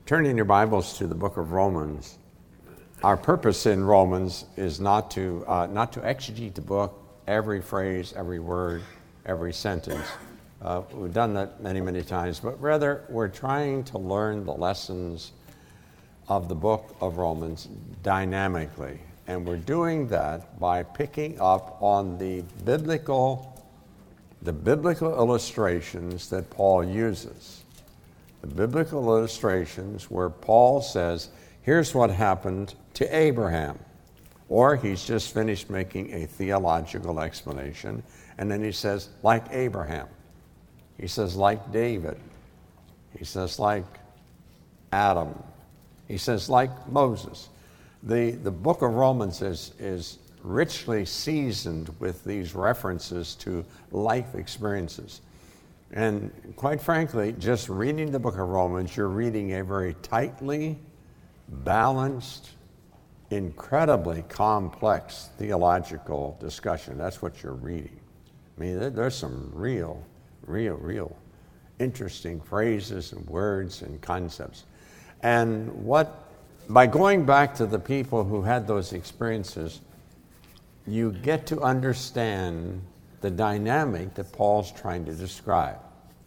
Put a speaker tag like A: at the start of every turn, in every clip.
A: Turning your Bibles to the book of Romans. Our purpose in Romans is not to exegete the book, every phrase, every word, every sentence. We've done that many, many times, but rather we're trying to learn the lessons of the book of Romans dynamically. And we're doing that by picking up on the biblical illustrations that Paul uses. The biblical illustrations where Paul says, here's what happened to Abraham. Or he's just finished making a theological explanation, and then he says, like Abraham. He says, like David. He says, like Adam. He says, like Moses. The book of Romans is richly seasoned with these references to life experiences. And quite frankly, just reading the book of Romans, you're reading a very tightly balanced, incredibly complex theological discussion. That's what you're reading. I mean, there's some real interesting phrases and words and concepts. And by going back to the people who had those experiences, you get to understand the dynamic that Paul's trying to describe.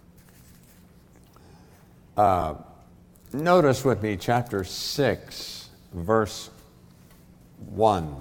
A: Notice with me chapter 6, verse 1.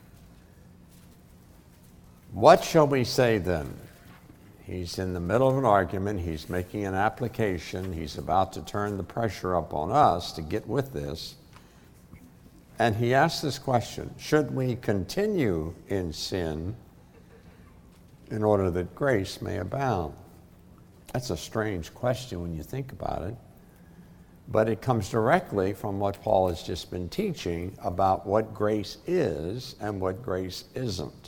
A: What shall we say then? He's in the middle of an argument. He's making an application. He's about to turn the pressure up on us to get with this. And he asks this question, should we continue in sin in order that grace may abound? That's a strange question when you think about it. But it comes directly from what Paul has just been teaching about what grace is and what grace isn't.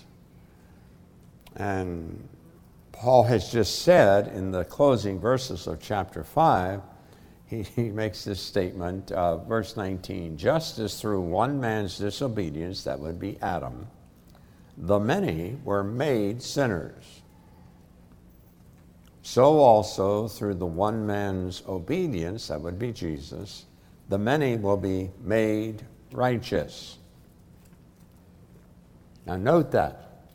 A: And Paul has just said in the closing verses of chapter 5, he makes this statement, verse 19, just as through one man's disobedience, that would be Adam, the many were made sinners, so also through the one man's obedience, that would be Jesus, the many will be made righteous. Now note that.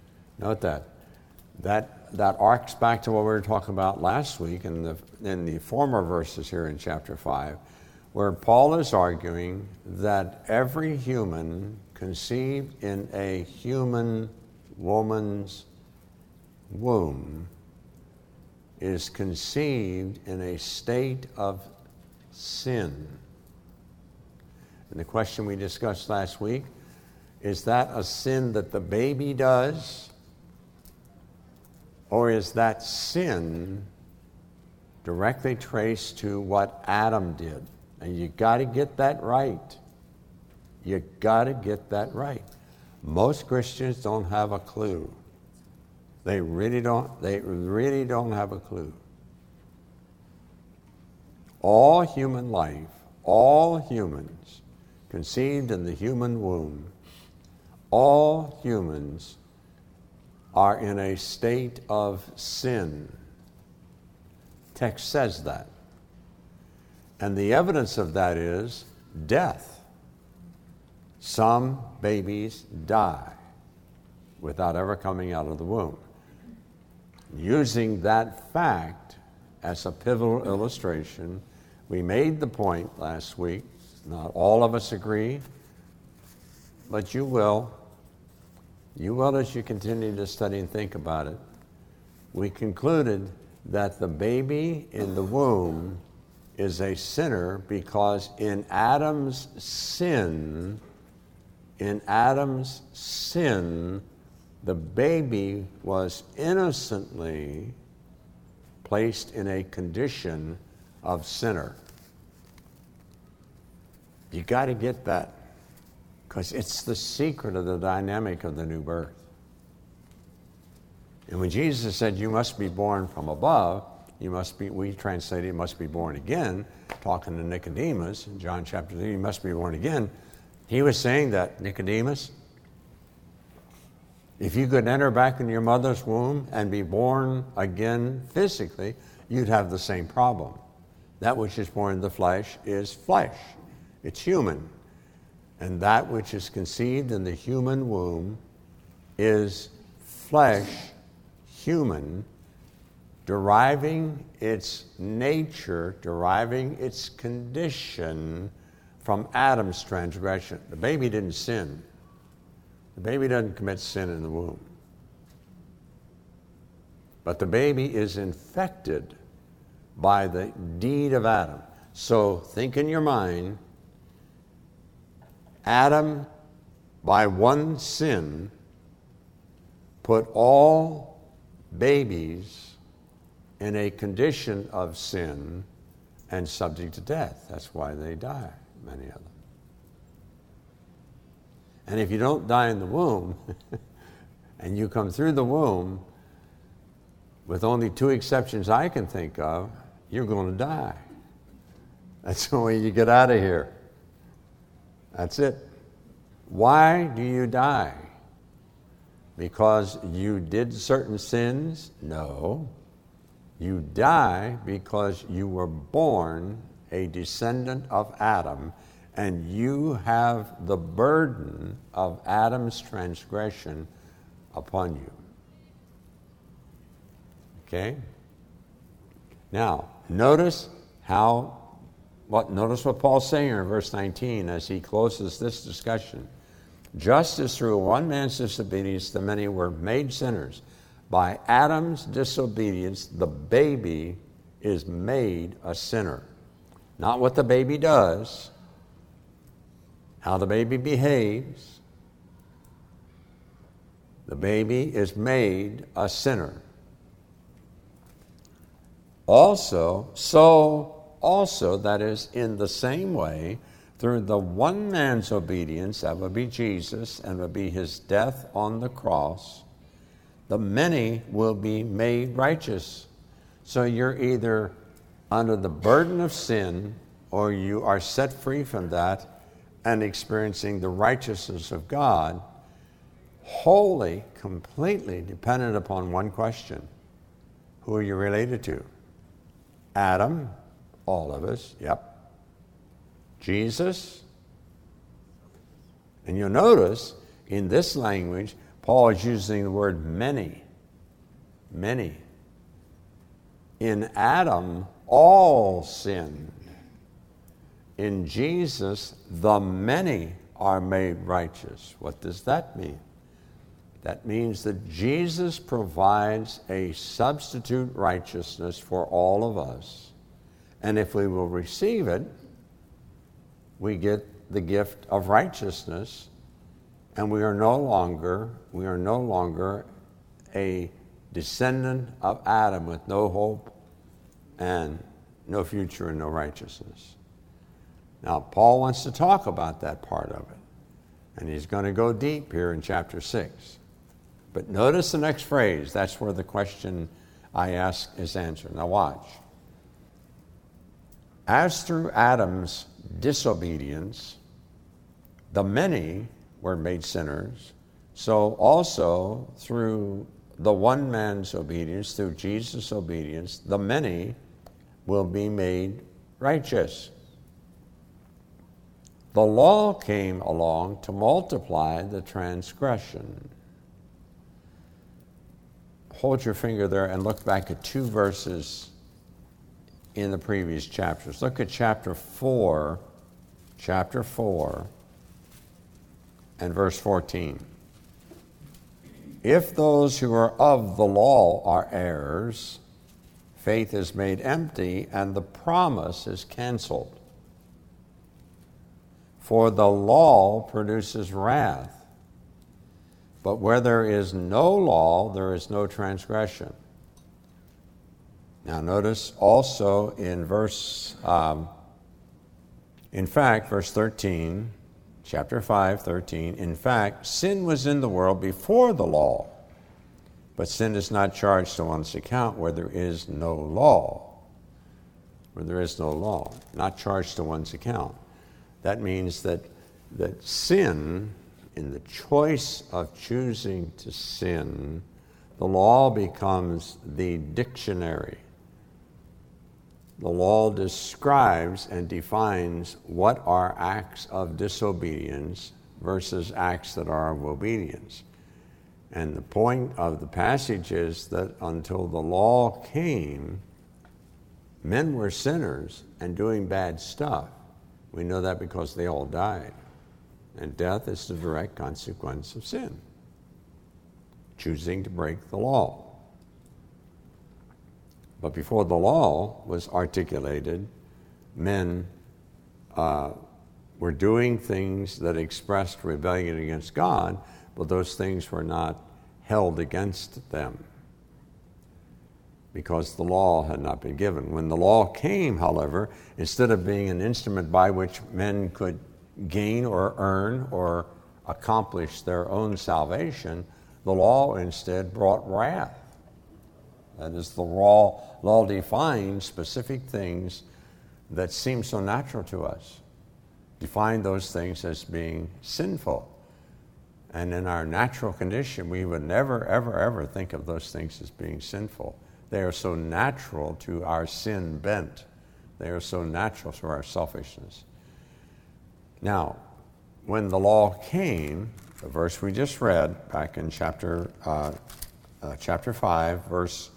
A: That arcs back to what we were talking about last week in the former verses here in chapter 5, where Paul is arguing that every human conceived in a human woman's womb is conceived in a state of sin. And the question we discussed last week, is that a sin that the baby does? Or is that sin directly traced to what Adam did? And you got to get that right. You got to get that right. Most Christians don't have a clue. They really don't have a clue. All human life, all humans conceived in the human womb, all humans are in a state of sin. Text says that. And the evidence of that is death. Some babies die without ever coming out of the womb. Using that fact as a pivotal illustration, we made the point last week, not all of us agree, but you will as you continue to study and think about it. We concluded that the baby in the womb is a sinner because in Adam's sin, the baby was innocently placed in a condition of sinner. You got to get that, because it's the secret of the dynamic of the new birth. And when Jesus said, you must be born from above, we translate it, must be born again, talking to Nicodemus in John chapter 3, you must be born again. He was saying that, Nicodemus, if you could enter back in your mother's womb and be born again physically, you'd have the same problem. That which is born of the flesh is flesh. It's human. And that which is conceived in the human womb is flesh, human, deriving its nature, deriving its condition from Adam's transgression. The baby didn't sin. The baby doesn't commit sin in the womb. But the baby is infected by the deed of Adam. So think in your mind, Adam, by one sin, put all babies in a condition of sin and subject to death. That's why they die, many of them. And if you don't die in the womb, and you come through the womb, with only two exceptions I can think of, you're going to die. That's the way you get out of here. That's it. Why do you die? Because you did certain sins? No. You die because you were born a descendant of Adam, and you have the burden of Adam's transgression upon you. Okay? Now, notice what Paul's saying in verse 19 as he closes this discussion. Just as through one man's disobedience the many were made sinners, by Adam's disobedience the baby is made a sinner. Not what the baby does, how the baby behaves. The baby is made a sinner. Also, that is, in the same way, through the one man's obedience, that would be Jesus, and would be his death on the cross, the many will be made righteous. So you're either under the burden of sin, or you are set free from that and experiencing the righteousness of God, wholly, completely dependent upon one question. Who are you related to? Adam, all of us, yep. Jesus. And you'll notice in this language, Paul is using the word many. Many. In Adam, all sinned. In Jesus, the many are made righteous. What does that mean? That means that Jesus provides a substitute righteousness for all of us. And if we will receive it, we get the gift of righteousness, and we are no longer a descendant of Adam with no hope and no future and no righteousness. Now, Paul wants to talk about that part of it, and he's going to go deep here in chapter 6. But notice the next phrase. That's where the question I ask is answered. Now watch. As through Adam's disobedience, the many were made sinners, so also through the one man's obedience, through Jesus' obedience, the many will be made righteous. The law came along to multiply the transgression. Hold your finger there and look back at two verses in the previous chapters. Look at chapter 4 and verse 14. If those who are of the law are heirs, faith is made empty and the promise is canceled. For the law produces wrath. But where there is no law, there is no transgression. Now notice also in verse 13, chapter 5, 13, in fact, sin was in the world before the law, but sin is not charged to one's account where there is no law. Where there is no law, not charged to one's account. That means that sin, in the choice of choosing to sin, the law becomes the dictionary. the law describes and defines what are acts of disobedience versus acts that are of obedience. And the point of the passage is that until the law came, men were sinners and doing bad stuff. We know that because they all died. And death is the direct consequence of sin, choosing to break the law. But before the law was articulated, men were doing things that expressed rebellion against God, but those things were not held against them because the law had not been given. When the law came, however, instead of being an instrument by which men could gain or earn or accomplish their own salvation, the law instead brought wrath. That is, the law defined specific things that seem so natural to us, defined those things as being sinful. And in our natural condition, we would never, ever, ever think of those things as being sinful. They are so natural to our sin bent. They are so natural to our selfishness. Now, when the law came, the verse we just read back in chapter 5,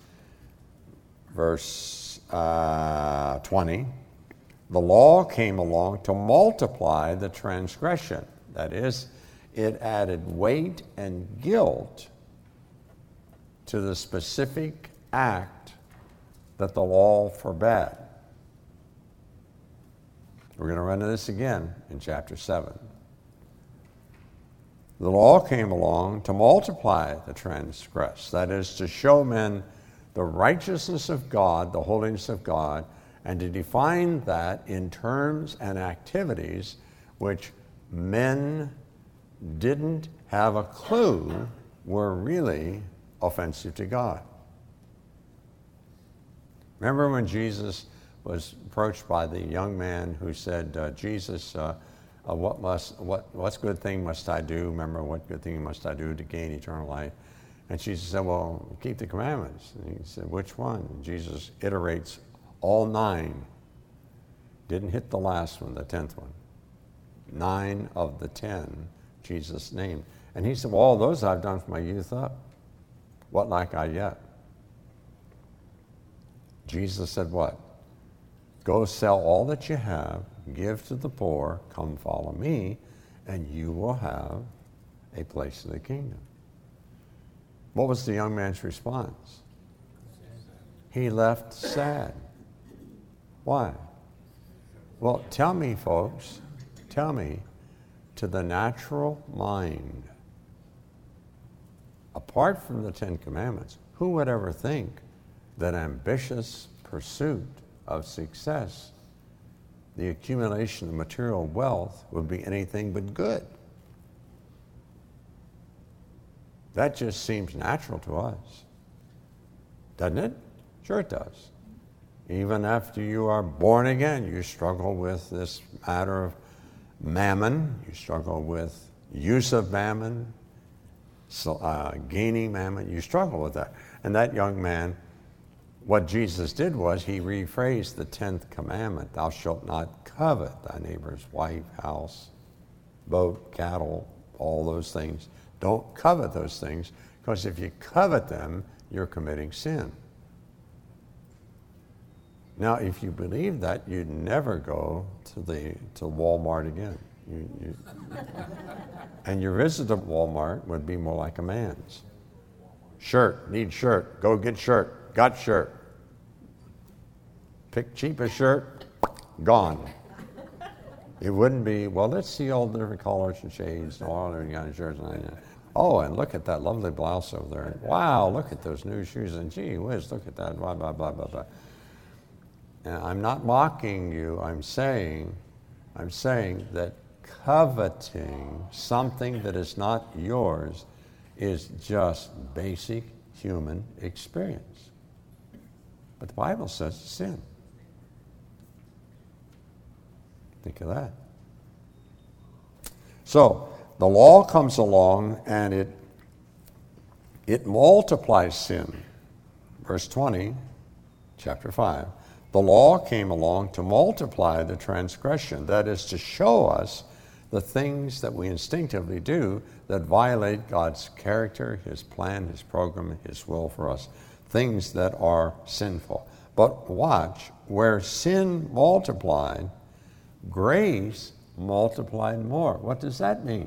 A: verse 20, the law came along to multiply the transgression. That is, it added weight and guilt to the specific act that the law forbade. We're going to run into this again in chapter 7. The law came along to multiply the transgress. That is, to show men the righteousness of God, the holiness of God, and to define that in terms and activities which men didn't have a clue were really offensive to God. Remember when Jesus was approached by the young man who said, Jesus, what's good thing must I do? Remember, what good thing must I do to gain eternal life? And Jesus said, well, keep the commandments. And he said, which one? And Jesus iterates all 9. Didn't hit the last one, the 10th one. 9 of the 10 Jesus named. And he said, well, all those I've done from my youth up. What lack I yet? Jesus said what? Go sell all that you have, give to the poor, come follow me, and you will have a place in the kingdom. What was the young man's response? He left sad. Why? Well, tell me, folks, tell me, to the natural mind, apart from the 10 Commandments, who would ever think that ambitious pursuit of success, the accumulation of material wealth, would be anything but good? That just seems natural to us, doesn't it? Sure it does. Even after you are born again, you struggle with this matter of mammon. You struggle with use of mammon, gaining mammon. You struggle with that. And that young man, what Jesus did was he rephrased the 10th commandment, thou shalt not covet thy neighbor's wife, house, boat, cattle, all those things. Don't covet those things, because if you covet them, you're committing sin. Now, if you believe that, you'd never go to Walmart again. And your visit to Walmart would be more like a man's. Shirt, need shirt, go get shirt, got shirt. Pick cheapest shirt, gone. It wouldn't be, well, let's see all the different colors and shades and all different kind of shirts. Oh, and look at that lovely blouse over there. Wow, look at those new shoes. And gee whiz, look at that, blah, blah, blah, blah, blah. And I'm not mocking you. I'm saying that coveting something that is not yours is just basic human experience. But the Bible says it's sin. Think of that. So the law comes along and it multiplies sin. Verse 20, chapter 5. The law came along to multiply the transgression, that is, to show us the things that we instinctively do that violate God's character, His plan, His program, His will for us, things that are sinful. But watch, where sin multiplied, grace multiplied more. What does that mean?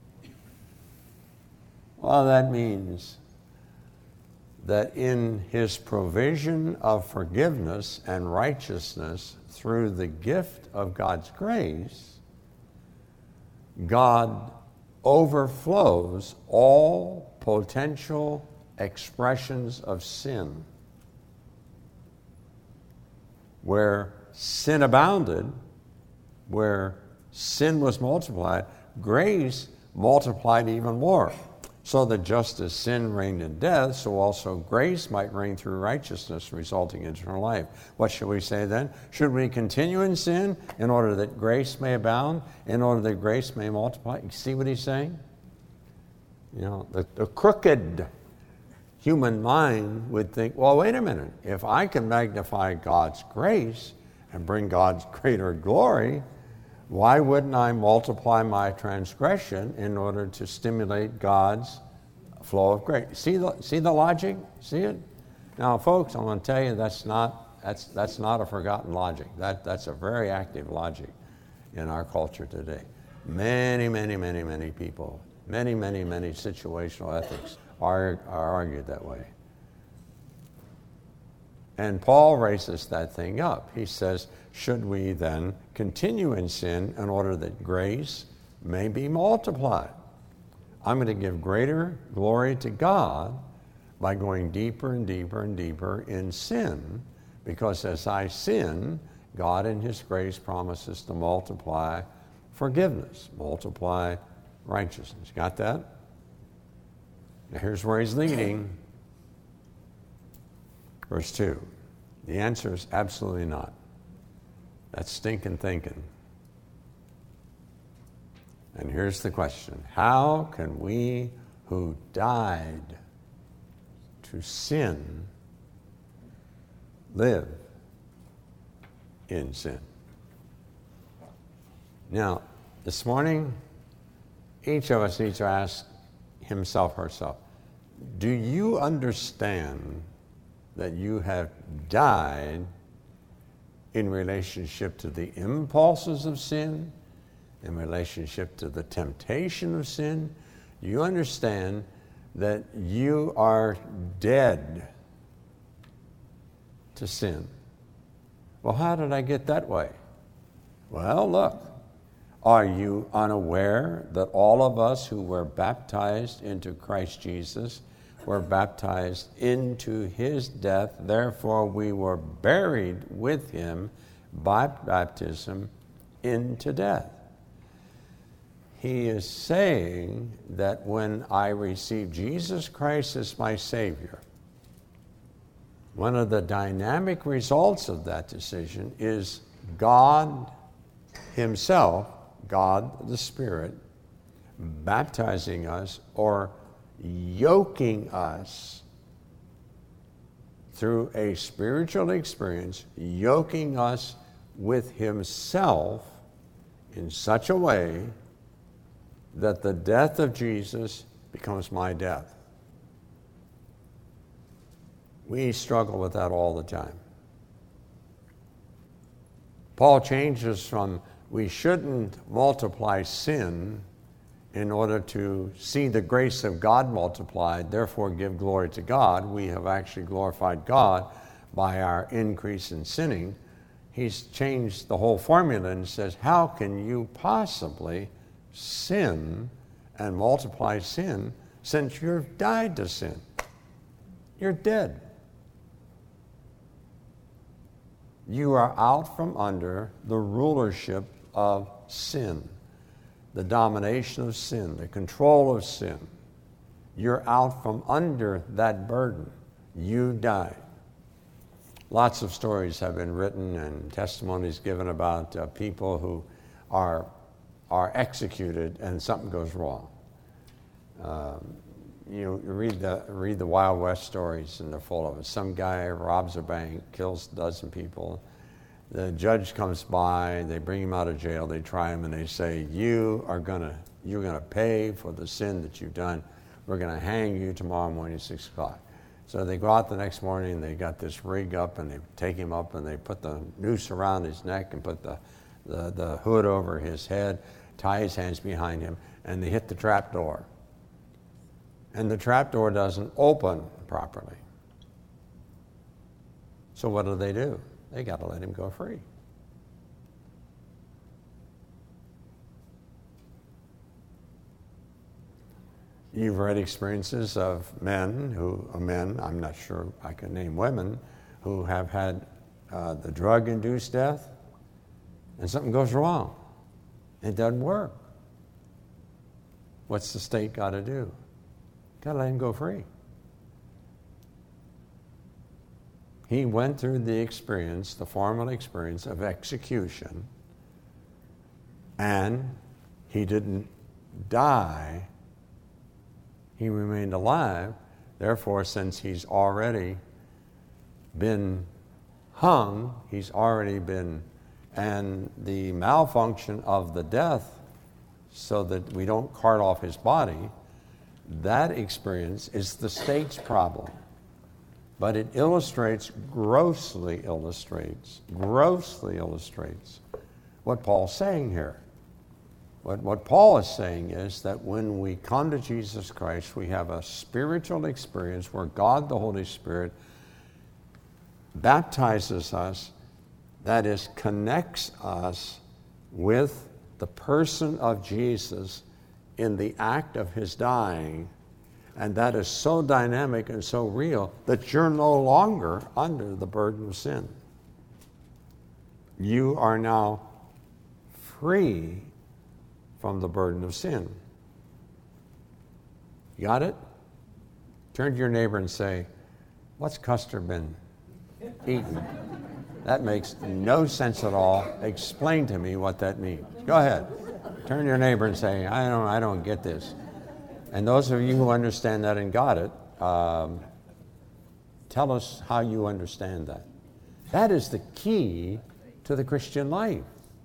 A: Well, that means that in His provision of forgiveness and righteousness through the gift of God's grace, God overflows all potential expressions of sin. Where sin abounded, where sin was multiplied, grace multiplied even more. So that just as sin reigned in death, so also grace might reign through righteousness, resulting in eternal life. What should we say then? Should we continue in sin in order that grace may abound, in order that grace may multiply? You see what he's saying? You know, the crooked human mind would think, well, wait a minute. If I can magnify God's grace and bring God's greater glory, why wouldn't I multiply my transgression in order to stimulate God's flow of grace? See the logic? See it? Now, folks, I'm going to tell you that's not a forgotten logic. That's a very active logic in our culture today. Many people, many situational ethics are argued that way. And Paul raises that thing up. He says, should we then continue in sin in order that grace may be multiplied? I'm going to give greater glory to God by going deeper and deeper and deeper in sin, because as I sin, God in His grace promises to multiply forgiveness, multiply righteousness. Got that? Now here's where he's leading. Verse 2. The answer is absolutely not. That's stinking thinking. And here's the question. How can we who died to sin live in sin? Now, this morning, each of us needs to ask himself, herself, do you understand that you have died in relationship to the impulses of sin, in relationship to the temptation of sin? Do you understand that you are dead to sin? Well, how did I get that way? Well, look. Are you unaware that all of us who were baptized into Christ Jesus were baptized into His death? Therefore, we were buried with Him by baptism into death. He is saying that when I receive Jesus Christ as my Savior, one of the dynamic results of that decision is God Himself, God the Spirit, baptizing us or yoking us through a spiritual experience, yoking us with Himself in such a way that the death of Jesus becomes my death. We struggle with that all the time. Paul changes from we shouldn't multiply sin in order to see the grace of God multiplied, therefore give glory to God. We have actually glorified God by our increase in sinning. He's changed the whole formula and says, how can you possibly sin and multiply sin since you've died to sin? You're dead. You are out from under the rulership of sin, the domination of sin, the control of sin. You're out from under that burden. You died. Lots of stories have been written and testimonies given about people who are executed and something goes wrong. You read the Wild West stories, and they're full of it. Some guy robs a bank, kills a dozen people. The judge comes by, they bring him out of jail, they try him, and they say, you're gonna pay for the sin that you've done. We're gonna hang you tomorrow morning at 6 o'clock. So they go out the next morning, and they got this rig up, and they take him up, and they put the noose around his neck and put the hood over his head, tie his hands behind him, and they hit the trap door. And the trap door doesn't open properly. So what do? They got to let him go free. You've read experiences of men, I'm not sure I can name women, who have had the drug-induced death, and something goes wrong. It doesn't work. What's the state got to do? Got to let him go free. He went through the formal experience of execution, and he didn't die. He remained alive. Therefore, since he's already been hung, and the malfunction of the death, so that we don't cart off his body, that experience is the state's problem. But it grossly illustrates what Paul's saying here. What Paul is saying is that when we come to Jesus Christ, we have a spiritual experience where God, the Holy Spirit, baptizes us, that is, connects us with the person of Jesus in the act of his dying, and that is so dynamic and so real that you're no longer under the burden of sin. You are now free from the burden of sin. You got it? Turn to your neighbor and say, what's Custer been eating? That makes no sense at all. Explain to me what that means. Go ahead. Turn to your neighbor and say, I don't get this. And those of you who understand that and got it, tell us how you understand that. That is the key to the Christian life.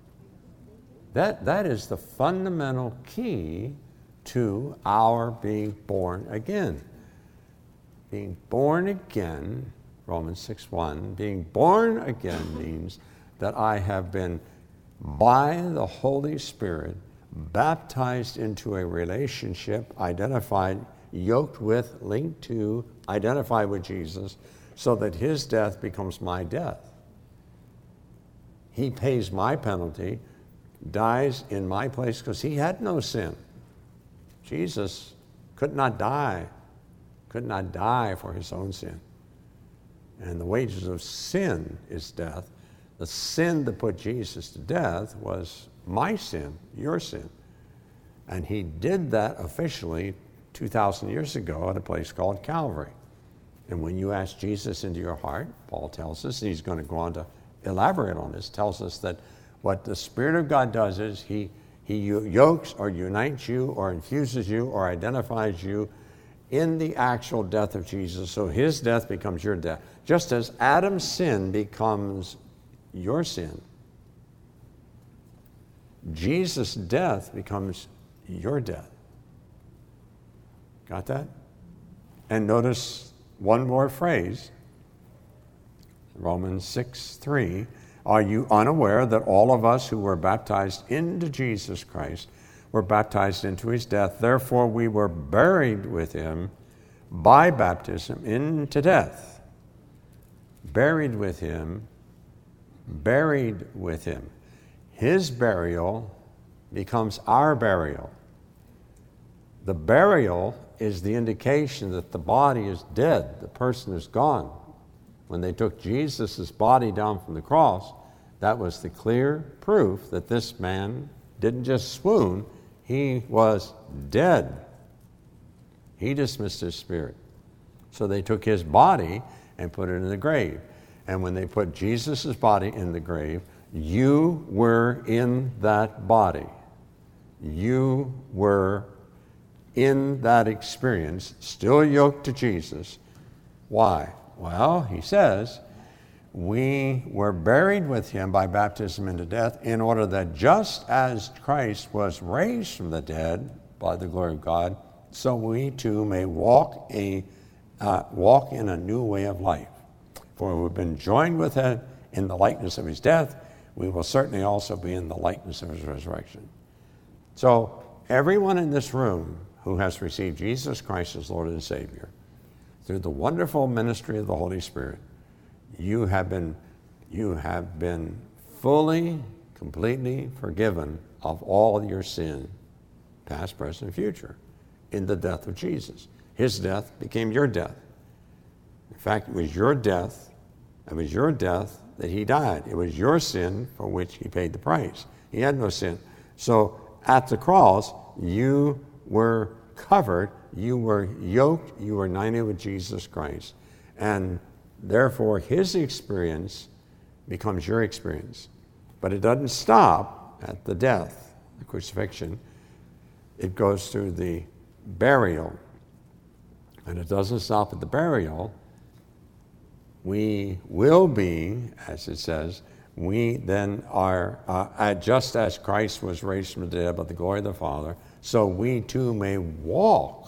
A: That is the fundamental key to our being born again. Being born again, Romans 6:1, being born again means that I have been, by the Holy Spirit, baptized into a relationship, identified, yoked with, linked to, identified with Jesus, so that his death becomes my death. He pays my penalty, dies in my place, because he had no sin. Jesus could not die for his own sin. And the wages of sin is death. The sin that put Jesus to death was my sin, your sin. And he did that officially 2,000 years ago at a place called Calvary. And when you ask Jesus into your heart, Paul tells us, and he's going to go on to elaborate on this, tells us that what the Spirit of God does is he yokes or unites you or infuses you or identifies you in the actual death of Jesus. So his death becomes your death. Just as Adam's sin becomes your sin, Jesus' death becomes your death. Got that? And notice one more phrase, Romans 6:3. Are you unaware that all of us who were baptized into Jesus Christ were baptized into his death? Therefore we were buried with him by baptism into death. Buried with him. His burial becomes our burial. The burial is the indication that the body is dead, the person is gone. When they took Jesus' body down from the cross, that was the clear proof that this man didn't just swoon, he was dead. He dismissed his spirit. So they took his body and put it in the grave. And when they put Jesus' body in the grave, you were in that body. You were in that experience, still yoked to Jesus. Why? Well, he says, we were buried with him by baptism into death, in order that just as Christ was raised from the dead by the glory of God, so we too may walk in a new way of life. For we've been joined with him in the likeness of his death, we will certainly also be in the likeness of his resurrection. So everyone in this room who has received Jesus Christ as Lord and Savior, through the wonderful ministry of the Holy Spirit, you have been fully, completely forgiven of all of your sin, past, present, and future, in the death of Jesus. His death became your death. In fact, it was your death that he died. It was your sin for which he paid the price. He had no sin. So at the cross, you were covered, you were yoked, you were united with Jesus Christ. And therefore, his experience becomes your experience. But it doesn't stop at the death, the crucifixion. It goes through the burial. And it doesn't stop at the burial. We will be, as it says, we then are, just as Christ was raised from the dead by the glory of the Father, so we too may walk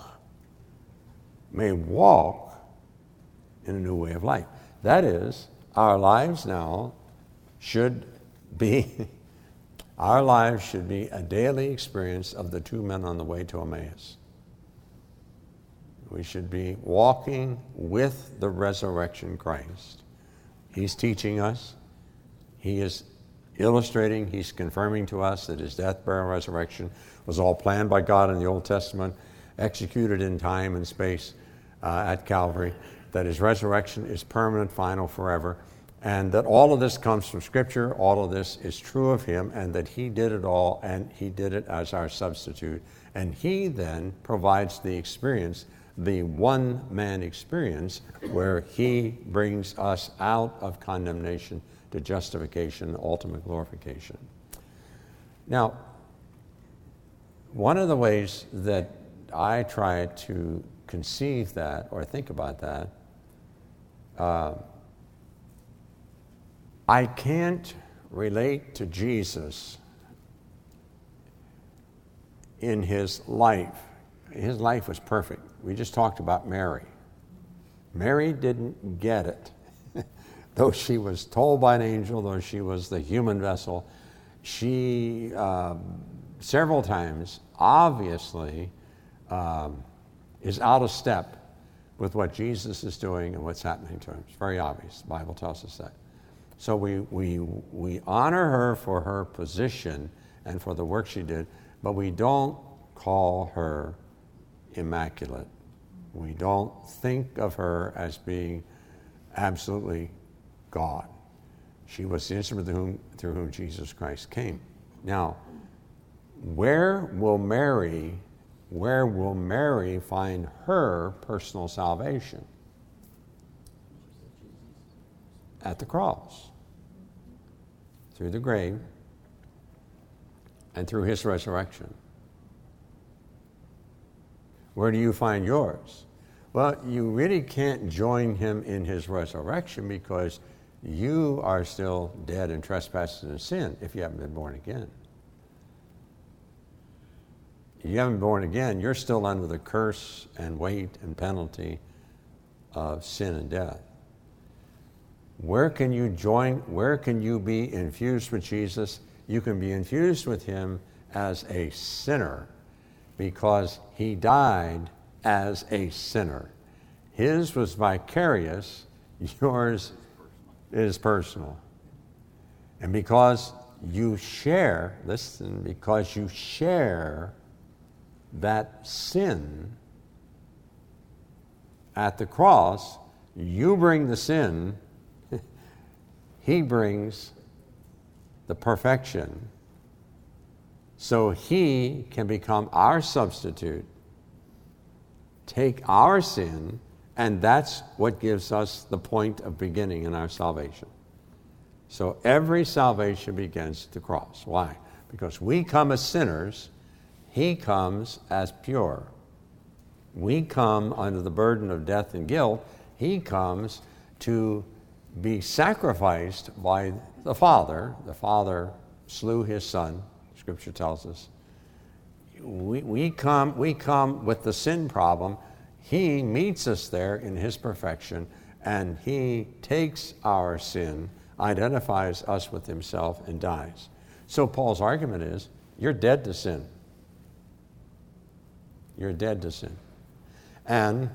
A: in a new way of life. That is, our lives now should be, a daily experience of the two men on the way to Emmaus. We should be walking with the resurrection Christ. He's teaching us. He is illustrating, he's confirming to us that his death, burial, resurrection was all planned by God in the Old Testament, executed in time and space at Calvary, that his resurrection is permanent, final, forever, and that all of this comes from Scripture, all of this is true of him, and that he did it all, and he did it as our substitute. And he then provides the experience, the one-man experience, where he brings us out of condemnation to justification, ultimate glorification. Now, one of the ways that I try to conceive that or think about that, I can't relate to Jesus in his life. His life was perfect. We just talked about Mary. Mary didn't get it. Though she was told by an angel, though she was the human vessel, she several times obviously is out of step with what Jesus is doing and what's happening to him. It's very obvious. The Bible tells us that. So we honor her for her position and for the work she did, but we don't call her immaculate. We don't think of her as being absolutely God. She was the instrument through whom Jesus Christ came. Now, where will Mary find her personal salvation? At the cross, through the grave, and through his resurrection. Where do you find yours? Well, you really can't join him in his resurrection because you are still dead in trespasses and sin if you haven't been born again. If you haven't been born again, you're still under the curse and weight and penalty of sin and death. Where can you be infused with Jesus? You can be infused with him as a sinner because he died as a sinner. His was vicarious, yours is personal. And because you share that sin at the cross, you bring the sin, he brings the perfection. So he can become our substitute, take our sin, and that's what gives us the point of beginning in our salvation. So every salvation begins at the cross. Why? Because we come as sinners, he comes as pure. We come under the burden of death and guilt. He comes to be sacrificed by the Father. The Father slew his Son, Scripture tells us. We come with the sin problem. He meets us there in his perfection, and he takes our sin, identifies us with himself, and dies. So Paul's argument is, you're dead to sin. You're dead to sin. And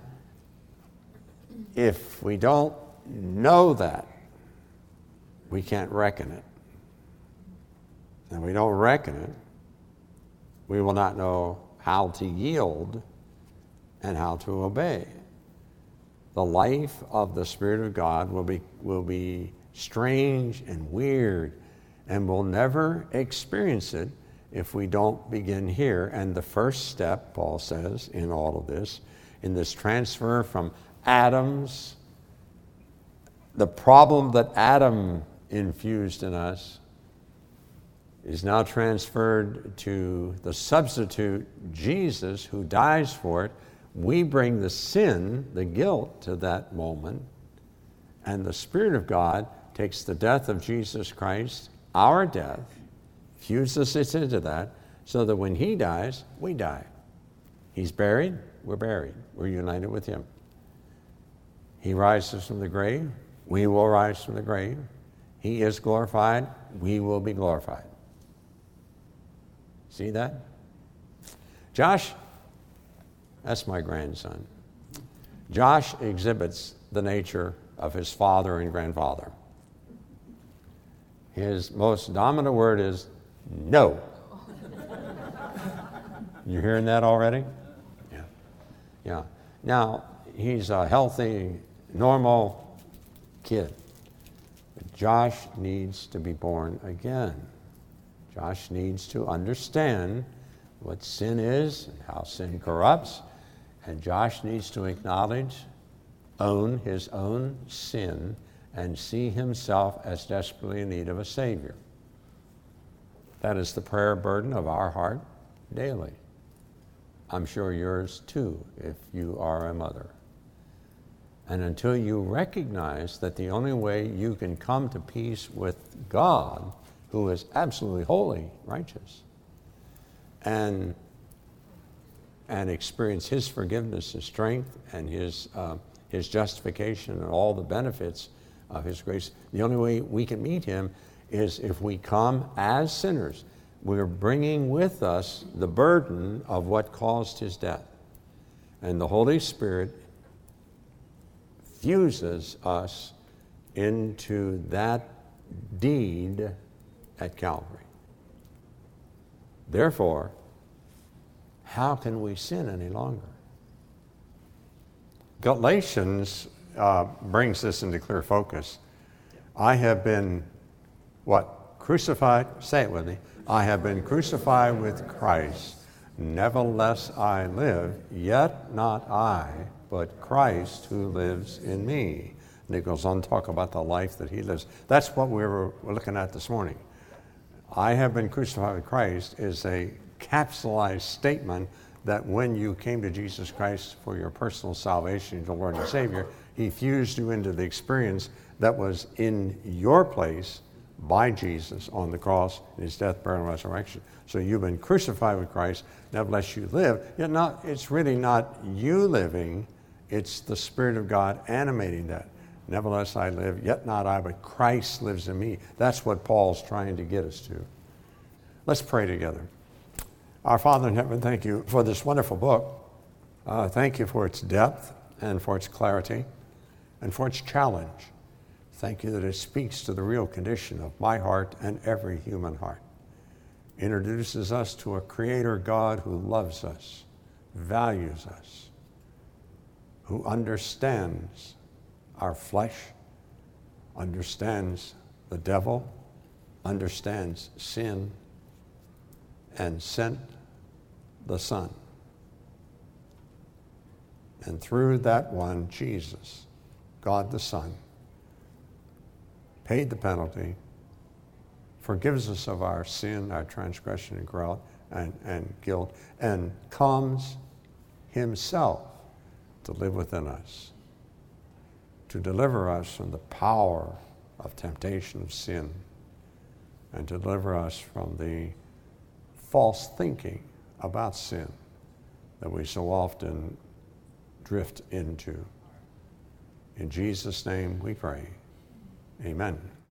A: if we don't know that, we can't reckon it. And we don't reckon it, we will not know how to yield and how to obey. The life of the Spirit of God will be strange and weird, and we'll never experience it if we don't begin here. And the first step, Paul says, in all of this, in this transfer from Adam's, the problem that Adam infused in us is now transferred to the substitute, Jesus, who dies for it. We bring the sin, the guilt, to that moment, and the Spirit of God takes the death of Jesus Christ, our death, fuses us into that, so that when he dies, we die. He's buried, we're buried. We're united with him. He rises from the grave, we will rise from the grave. He is glorified, we will be glorified. See that? Josh, that's my grandson. Josh exhibits the nature of his father and grandfather. His most dominant word is no. You hearing that already? Yeah. Now, he's a healthy, normal kid. But Josh needs to be born again. Josh needs to understand what sin is and how sin corrupts. And Josh needs to acknowledge, own his own sin, and see himself as desperately in need of a Savior. That is the prayer burden of our heart daily. I'm sure yours too, if you are a mother. And until you recognize that the only way you can come to peace with God, who is absolutely holy, righteous, and experience his forgiveness and strength and his justification and all the benefits of his grace, the only way we can meet him is if we come as sinners. We're bringing with us the burden of what caused his death. And the Holy Spirit fuses us into that deed at Calvary. Therefore, how can we sin any longer? Galatians brings this into clear focus. I have been, crucified? Say it with me. I have been crucified with Christ. Nevertheless I live, yet not I, but Christ who lives in me. And it goes on to talk about the life that he lives. That's what we're looking at this morning. I have been crucified with Christ is a capsulized statement that when you came to Jesus Christ for your personal salvation, your Lord and Savior, he fused you into the experience that was in your place by Jesus on the cross in his death, burial, and resurrection. So you've been crucified with Christ, nevertheless you live. Yet it's really not you living, it's the Spirit of God animating that. Nevertheless I live, yet not I, but Christ lives in me. That's what Paul's trying to get us to. Let's pray together. Our Father in heaven, thank you for this wonderful book. Thank you for its depth and for its clarity and for its challenge. Thank you that it speaks to the real condition of my heart and every human heart. Introduces us to a Creator God who loves us, values us, who understands our flesh, understands the devil, understands sin, and sent the Son. And through that one, Jesus, God the Son, paid the penalty, forgives us of our sin, our transgression and guilt, and comes himself to live within us, to deliver us from the power of temptation of sin, and to deliver us from the false thinking about sin that we so often drift into. In Jesus' name we pray. Amen.